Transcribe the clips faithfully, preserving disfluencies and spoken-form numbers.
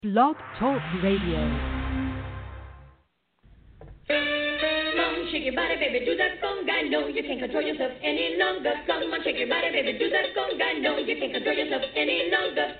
Blog Talk Radio. Come on, shake your body, baby, do that conga. No, you can't control yourself any longer. Come on, shake your body, baby, do that conga. No, you can't control yourself any longer.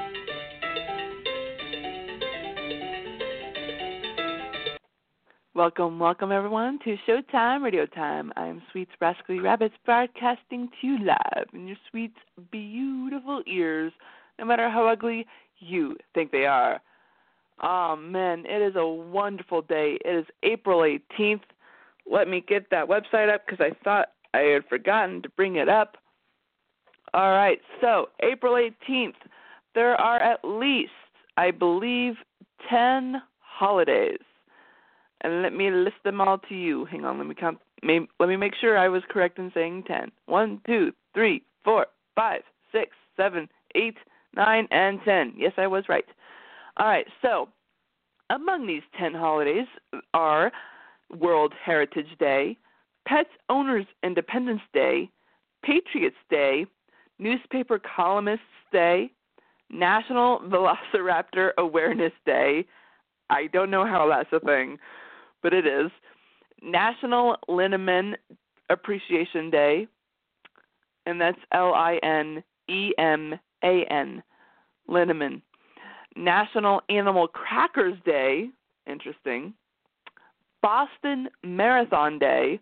Welcome, welcome everyone to Showtime Radio Time. I am Sweets Rascally Rabbits broadcasting to you live in your sweet, beautiful ears, no matter how ugly you think they are. Oh man, it is a wonderful day. It is April eighteenth. Let me get that website up because I thought I had forgotten to bring it up. All right, so April eighteenth, there are at least, I believe, ten holidays. And let me list them all to you. Hang on, let me count. Maybe, let me make sure I was correct in saying ten. One, two, three, four, five, six, seven, eight, nine, and ten. Yes, I was right. All right, so among these ten holidays are World Heritage Day, Pet Owners Independence Day, Patriots Day, Newspaper Columnists Day, National Velociraptor Awareness Day. I don't know how that's a thing, but it is. National Linneman Appreciation Day, and that's L I N E M A N, Linneman. National Animal Crackers Day, interesting. Boston Marathon Day,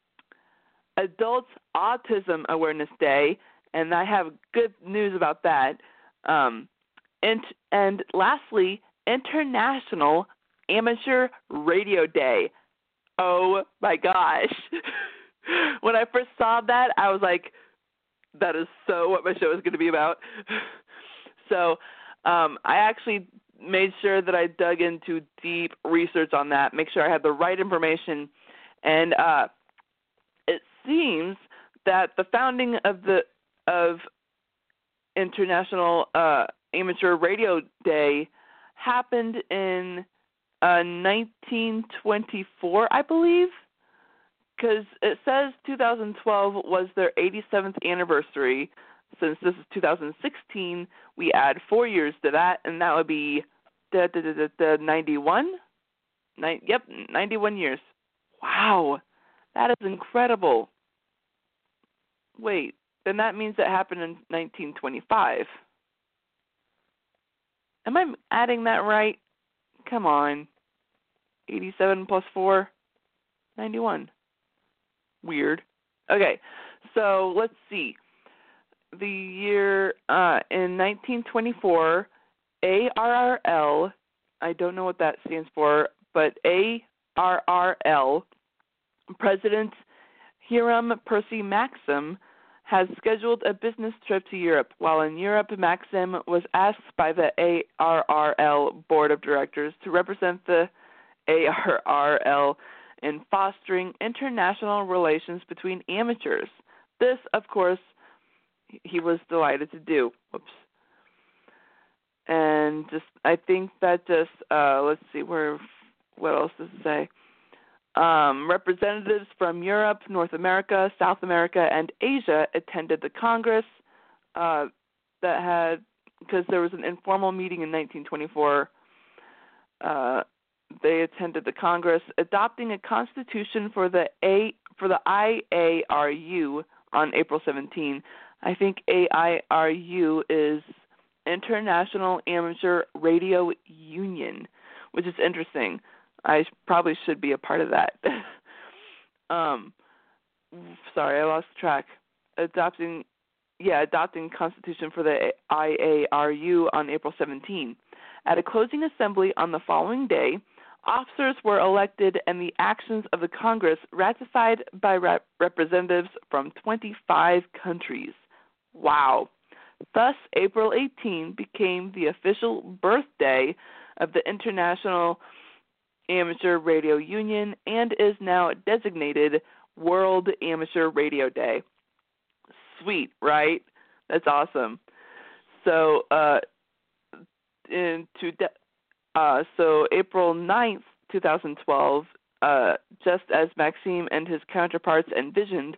Adult Autism Awareness Day, and I have good news about that. Um, and, and lastly, International Amateur Radio Day. Oh my gosh. When I first saw that, I was like, that is so what my show is going to be about. So um, I actually made sure that I dug into deep research on that, make sure I had the right information. And uh, it seems that the founding of the of International uh, Amateur Radio Day happened in uh, nineteen twenty-four, I believe, because it says two thousand twelve was their eighty-seventh anniversary. Since this is two thousand sixteen, we add four years to that, and that would be da, da, da, da, da, ninety-one? Nin- yep, ninety-one years. Wow, that is incredible. Wait, then that means it happened in nineteen twenty-five. Am I adding that right? Come on. eighty-seven plus four, ninety-one. Weird. Okay, so let's see. The year uh, in nineteen twenty-four, A R R L, I don't know what that stands for, but A R R L, President Hiram Percy Maxim, has scheduled a business trip to Europe. While in Europe, Maxim was asked by the A R R L Board of Directors to represent the A R R L in fostering international relations between amateurs. This, of course, he was delighted to do. Whoops. And just, I think that just, uh, let's see, where, what else does it say? Um, representatives from Europe, North America, South America, and Asia attended the Congress uh, that had, because there was an informal meeting in nineteen twenty-four. Uh, they attended the Congress adopting a constitution for the A for the I A R U on April seventeenth. I think A I R U is International Amateur Radio Union, which is interesting. I probably should be a part of that. um, sorry, I lost track. Adopting, yeah, adopting Constitution for the I A R U on April seventeenth. At a closing assembly on the following day, officers were elected and the actions of the Congress ratified by rep- representatives from twenty-five countries. Wow. Thus, April eighteenth became the official birthday of the International Amateur Radio Union and is now designated World Amateur Radio Day. Sweet, right? That's awesome. So, uh, in to de- uh, so April ninth, twenty twelve, uh, just as Maxime and his counterparts envisioned,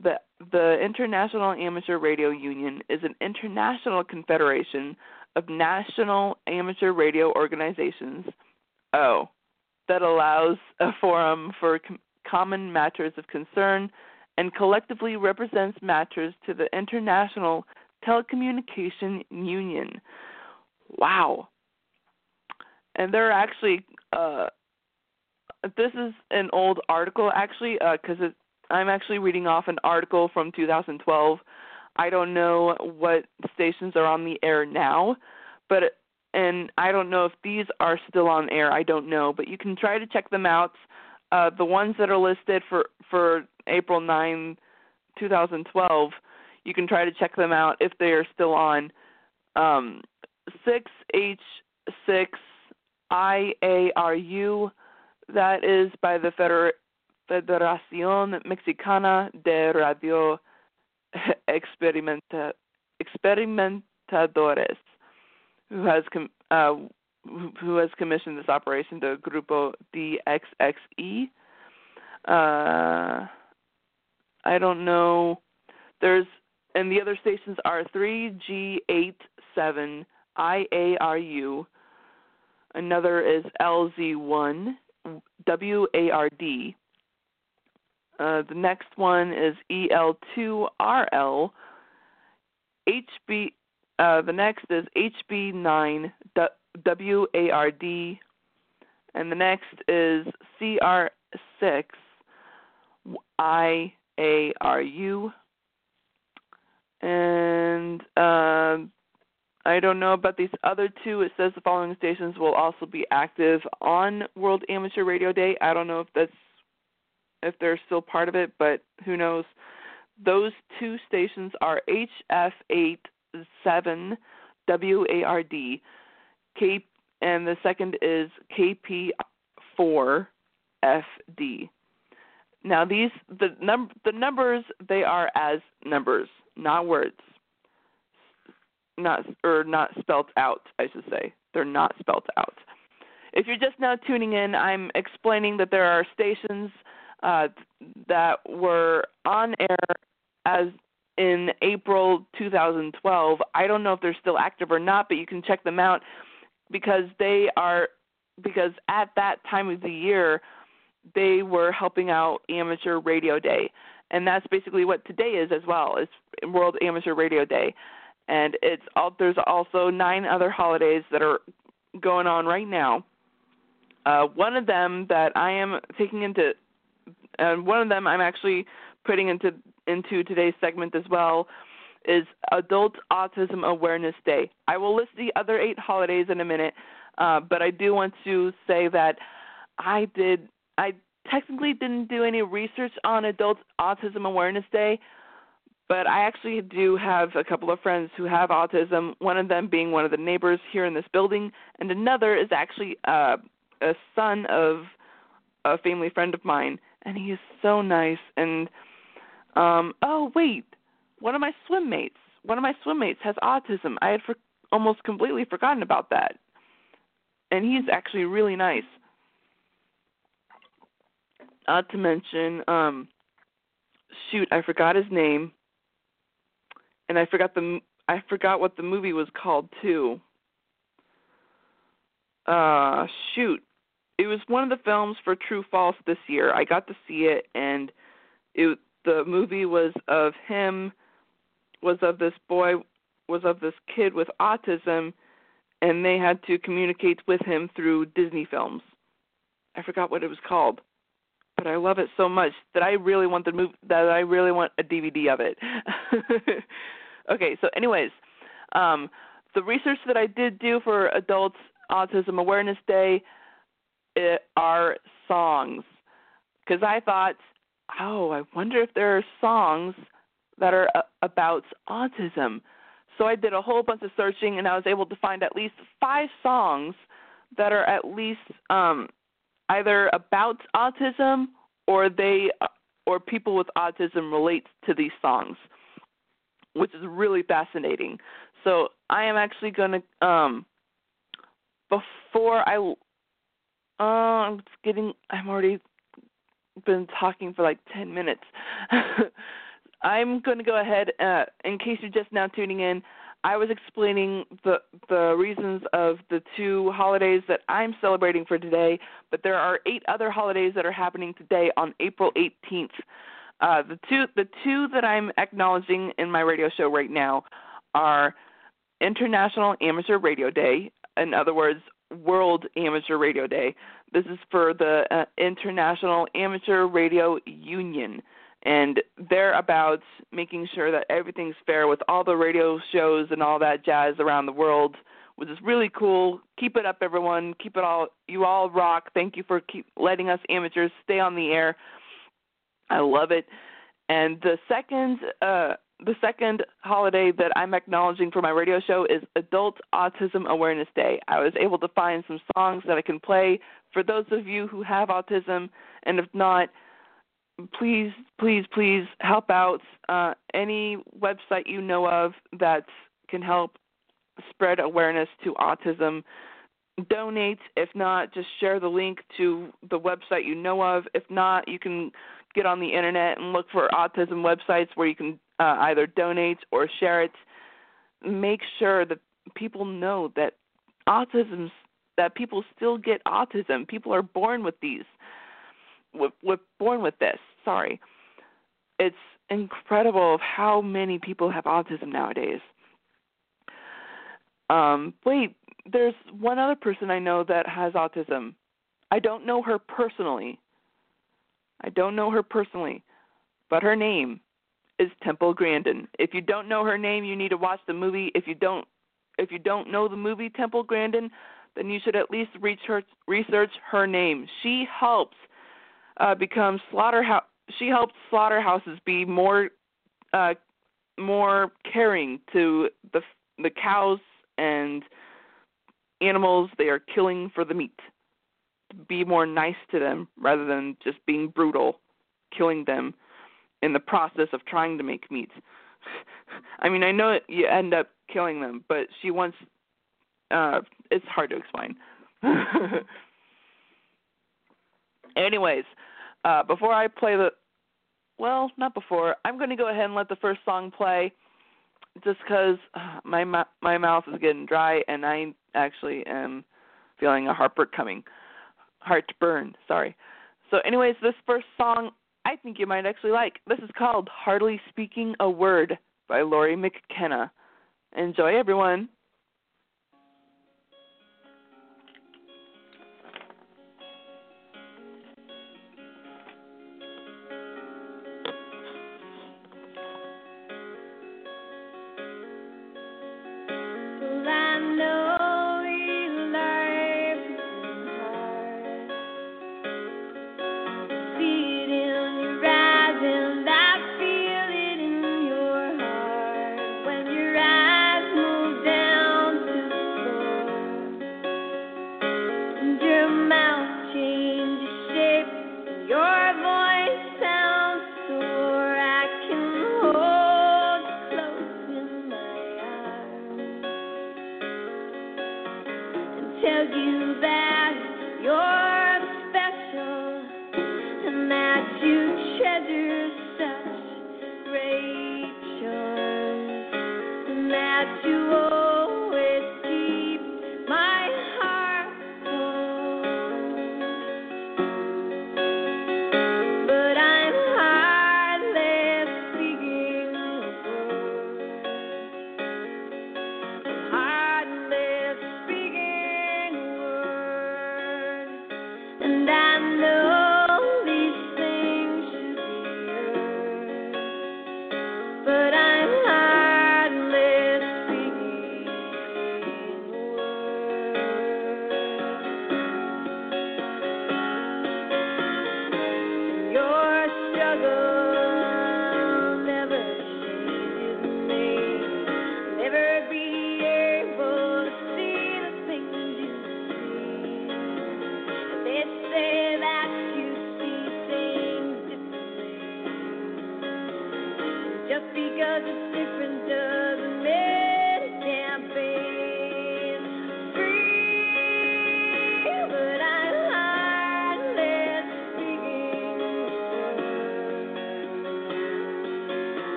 the the International Amateur Radio Union is an international confederation of national amateur radio organizations. Oh, that allows a forum for com- common matters of concern and collectively represents matters to the International Telecommunication Union. Wow. And there are actually, uh, this is an old article actually, because uh, I'm actually reading off an article from two thousand twelve. I don't know what stations are on the air now, but and I don't know if these are still on air. I don't know, but you can try to check them out. Uh, the ones that are listed for, for April ninth, twenty twelve, you can try to check them out if they are still on. Um, six H six I A R U, that is by the Feder- Federación Mexicana de Radio Experimenta- Experimentadores, who has com- uh, who has commissioned this operation, the Grupo D X X E. Uh, I don't know. There's and the other stations are three G eight seven I A R U. Another is L Z one W A R D. Uh, the next one is E L two R L. H B. Uh, the next is H B nine W A R D, and the next is C R six I A R U. And uh, I don't know about these other two. It says the following stations will also be active on World Amateur Radio Day. I don't know if that's if they're still part of it, but who knows. Those two stations are H F eight seven W A R D, K, and the second is K P four F D. Now these the num the numbers, they are as numbers, not words. Not or not spelled out, I should say. They're not spelled out. If you're just now tuning in, I'm explaining that there are stations uh, that were on air as in April two thousand twelve. I don't know if they're still active or not, but you can check them out because they are because at that time of the year they were helping out Amateur Radio Day, and that's basically what today is as well. It's World Amateur Radio Day, and it's all, there's also nine other holidays that are going on right now. Uh, one of them that I am taking into, and one of them I'm actually putting into into today's segment as well, is Adult Autism Awareness Day. I will list the other eight holidays in a minute, uh, but I do want to say that I did. I technically didn't do any research on Adult Autism Awareness Day, but I actually do have a couple of friends who have autism, one of them being one of the neighbors here in this building, and another is actually uh, a son of a family friend of mine, and he is so nice. And, um, oh, wait, one of my swim mates, one of my swim mates has autism. I had for, almost completely forgotten about that, and he's actually really nice. Not to mention, um, shoot, I forgot his name, and I forgot the I forgot what the movie was called too. Uh, shoot, it was one of the films for True False this year. I got to see it, and it the movie was of him, was of this boy, was of this kid with autism, and they had to communicate with him through Disney films. I forgot what it was called, but I love it so much that I really want the movie, that I really want a D V D of it. Okay, so anyways, um, the research that I did do for Adult Autism Awareness Day it, are songs, because I thought, oh, I wonder if there are songs that are uh, about autism. So I did a whole bunch of searching, and I was able to find at least five songs that are at least um, either about autism or they or people with autism relate to these songs, which is really fascinating. So I am actually going to, um, before I, uh, I'm getting, I'm already been talking for like ten minutes. I'm going to go ahead, uh, in case you're just now tuning in, I was explaining the the reasons of the two holidays that I'm celebrating for today, but there are eight other holidays that are happening today on April eighteenth. Uh, the two the two that I'm acknowledging in my radio show right now are International Amateur Radio Day, in other words, World Amateur Radio Day. This is for the uh, International Amateur Radio Union. And they're about making sure that everything's fair with all the radio shows and all that jazz around the world, which is really cool. Keep it up, everyone. Keep it all. You all rock. Thank you for keep letting us amateurs stay on the air. I love it. And the second, uh, the second holiday that I'm acknowledging for my radio show is Adult Autism Awareness Day. I was able to find some songs that I can play for those of you who have autism, and if not, please, please, please help out uh, any website you know of that can help spread awareness to autism. Donate. If not, just share the link to the website you know of. If not, you can get on the internet and look for autism websites where you can uh, either donate or share it. Make sure that people know that autism, that people still get autism. People are born with these. With, with born with this, sorry. It's incredible of how many people have autism nowadays. Um, wait, there's one other person I know that has autism. I don't know her personally. I don't know her personally, but her name is Temple Grandin. If you don't know her name, you need to watch the movie. If you don't, if you don't know the movie Temple Grandin, then you should at least research research her name. She helps. Uh, become slaughterhouse. She helps slaughterhouses be more, uh, more caring to the the cows and animals they are killing for the meat. Be more nice to them rather than just being brutal, killing them in the process of trying to make meat. I mean, I know you end up killing them, but she wants. Uh, it's hard to explain. Anyways, uh, before I play the, well, not before, I'm going to go ahead and let the first song play just because uh, my, my mouth is getting dry and I actually am feeling a heartburn coming. Heartburn, sorry. So anyways, this first song I think you might actually like. This is called Hardly Speaking a Word by Lori McKenna. Enjoy, everyone.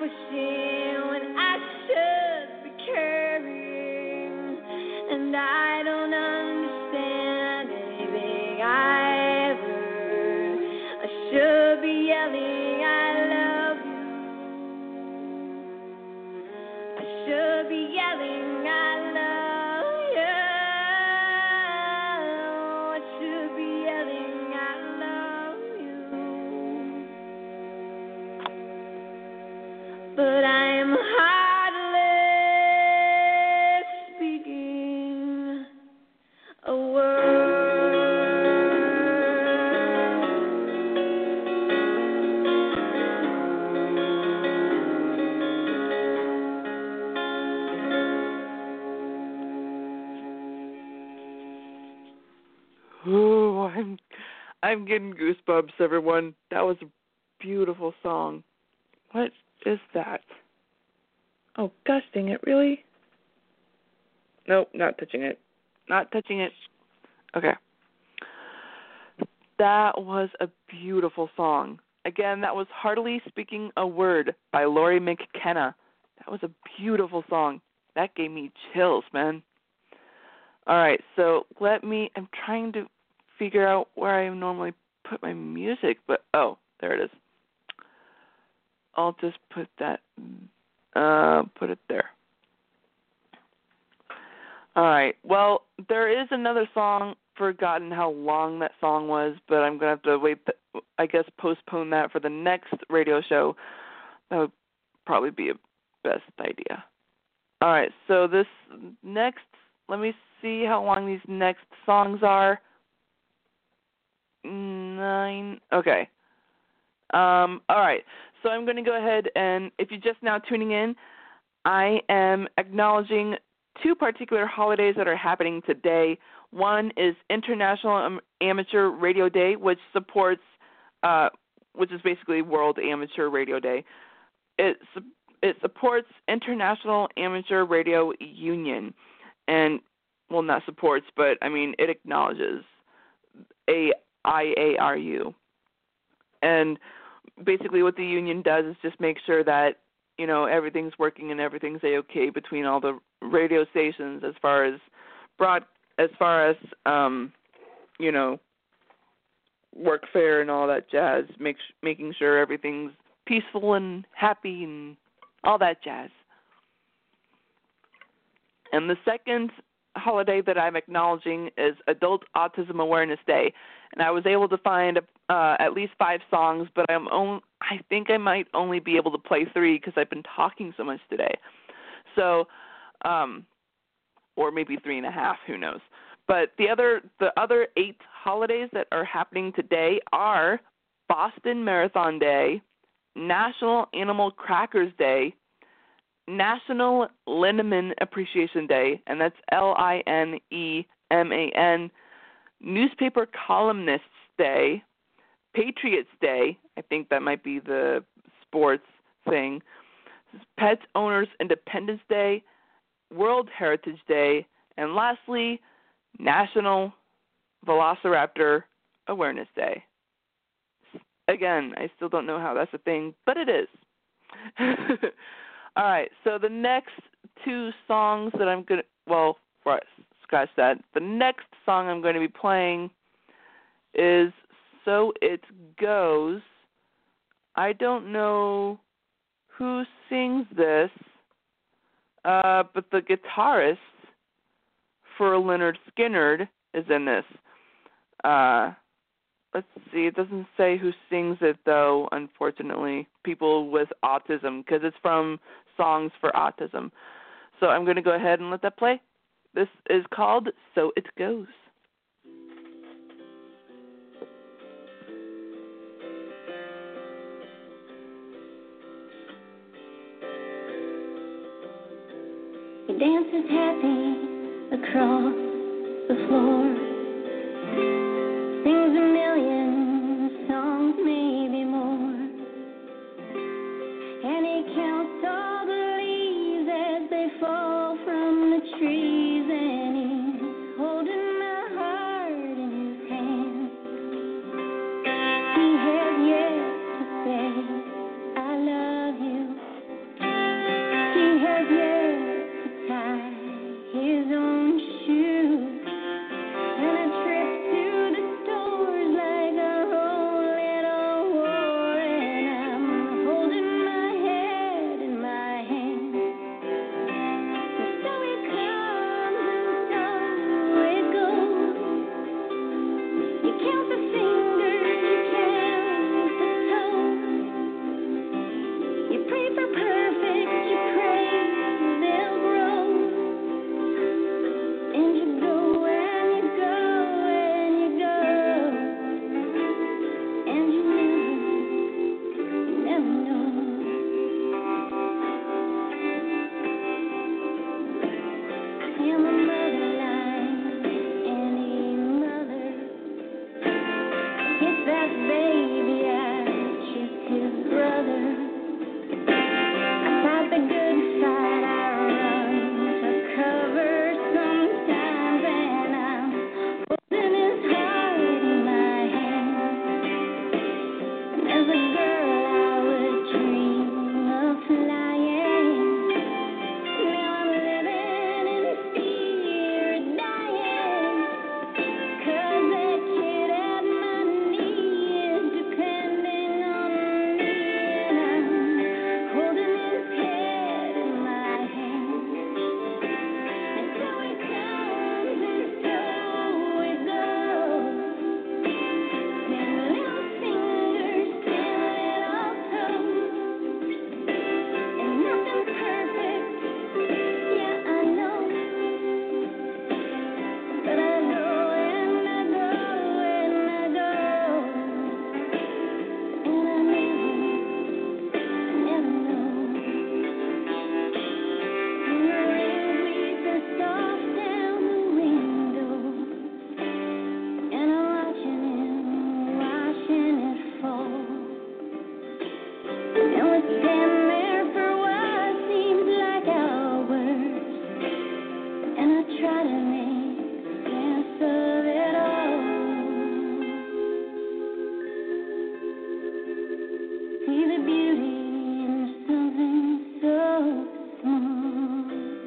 pushing when I should be carrying, and I don't understand anything either. I should be yelling, I love you. I should be yelling, I love you. I should be yelling, I love you. But I'm hardly speaking a Oh, I'm I'm getting goosebumps, everyone. That was a beautiful song. What is that? Oh, gosh dang it, really? Nope, not touching it. Not touching it. Okay. That was a beautiful song. Again, that was Hardly Speaking a Word by Laurie McKenna. That was a beautiful song. That gave me chills, man. All right, so let me, I'm trying to figure out where I normally put my music, but, oh, there it is. I'll just put that, uh, put it there. All right, well, there is another song, forgotten how long that song was, but I'm going to have to wait, I guess, postpone that for the next radio show. That would probably be a best idea. All right, so this next, let me see how long these next songs are. Nine. Okay. Um, all right. So I'm going to go ahead and, if you're just now tuning in, I am acknowledging two particular holidays that are happening today. One is International Amateur Radio Day, which supports, uh, which is basically World Amateur Radio Day. It it supports International Amateur Radio Union, and well, not supports, but I mean it acknowledges a I A R U. And basically what the union does is just make sure that, you know, everything's working and everything's A-okay between all the radio stations as far as broad, as far as, um, you know, workfare and all that jazz, make, making sure everything's peaceful and happy and all that jazz. And the second holiday that I'm acknowledging is Adult Autism Awareness Day, and I was able to find uh, at least five songs, but I'm only, I think I might only be able to play three because I've been talking so much today. So, um, or maybe three and a half, who knows? But the other the other eight holidays that are happening today are Boston Marathon Day, National Animal Crackers Day, National Linneman Appreciation Day, and that's L I N E M A N, Newspaper Columnists Day, Patriots Day, I think that might be the sports thing, Pet Owners Independence Day, World Heritage Day, and lastly, National Velociraptor Awareness Day. Again, I still don't know how that's a thing, but it is. All right, so the next two songs that I'm going to, well, scratch that. The next song I'm going to be playing is So It Goes. I don't know who sings this, uh, but the guitarist for Lynyrd Skynyrd is in this. Uh, let's see, it doesn't say who sings it, though, unfortunately. People with autism, because it's from Songs for Autism. So I'm going to go ahead and let that play. This is called So It Goes. He dances happy across the floor, sings a million songs, maybe more, and he counts all the leaves as they fall from the trees, and he's holding my heart in his hand. He has yet to say I love you, his own shoes. And a trip to the stores like a whole little war. And I'm holding my head in my hands. And so it comes and so it goes. You count the fingers, you count the toes. You pray for perfect, you pray they'll grow. And you go and you go and you go. And you never, you never know. Am a mother like any mother? Guess that baby I just his brother. I fight the good fight, I run for cover sometimes, and I'm holding his heart in my hands. And as a girl I would dream of flying. Now I'm living in fear of dying. 'Cause that kid at my knee is depending on me, and I'm holding his head in my hands. And so it comes and so it goes. Ten little fingers, ten little toes. And nothing's perfect, yeah, I know. But I go and I go and I go. And I never, never know. And the rain bleeds soft down the window. And I'm watching him, watching it fall. And we stand there for what seems like hours. And I try to make sense of it all. See the beauty in something so small.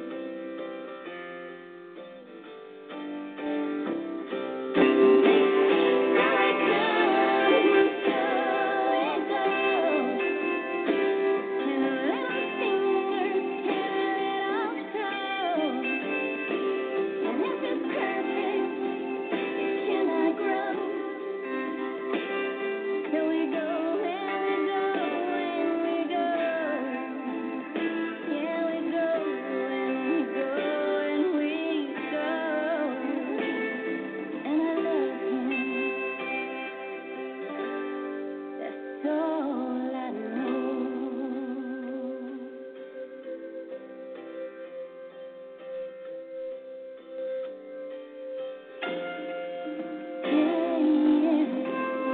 So it comes and so it goes. Ten little fingers, ten little toes. And if it's perfect, can I grow? So we go and we go and we go. Yeah, we go and we go and we go. And I love him. That's all I know. Yeah, yeah.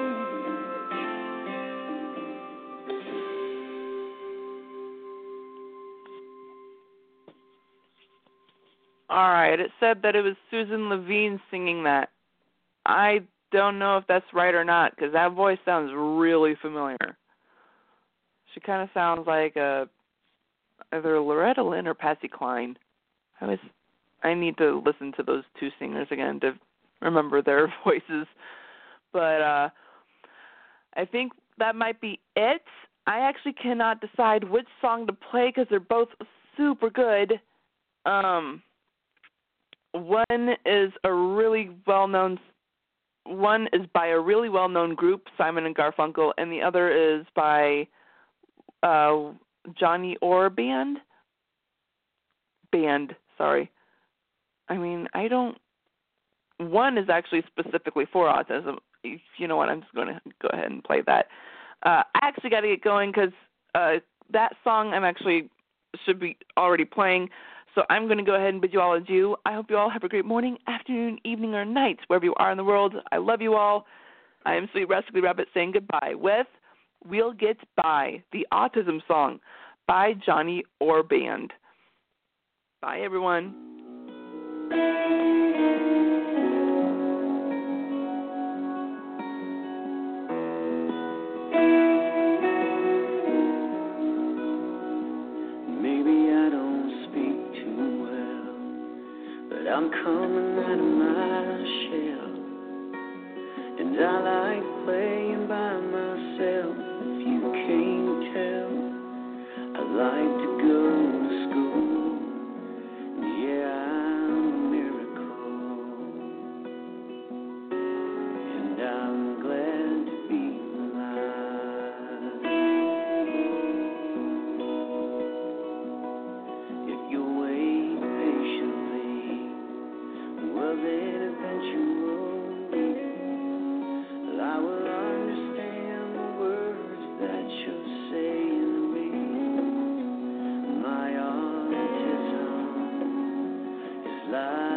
All right, it said that it was Susan Levine singing that. I don't know if that's right or not, because that voice sounds really familiar. She kind of sounds like a, either Loretta Lynn or Patsy Cline. I was, I need to listen to those two singers again to remember their voices. But uh, I think that might be it. I actually cannot decide which song to play because they're both super good. Um, one is a really well-known, one is by a really well-known group, Simon and Garfunkel, and the other is by uh, Johnny Orr Band. Band, sorry. I mean, I don't. One is actually specifically for autism. You know what? I'm just going to go ahead and play that. Uh, I actually got to get going because uh, that song I'm actually should be already playing. So I'm going to go ahead and bid you all adieu. I hope you all have a great morning, afternoon, evening, or night, wherever you are in the world. I love you all. I am Sweet Rascally Rabbit saying goodbye with We'll Get By, the autism song by Johnny Orr Band. Bye, everyone. Maybe I don't speak too well. but I'm coming out of my shell. And I like playing by myself. If you can't tell, I like to go to school. Yeah, I'm a miracle, and I'm glad to be alive. If you wait patiently, well then eventually I will understand the words that you're saying to me. My autism is like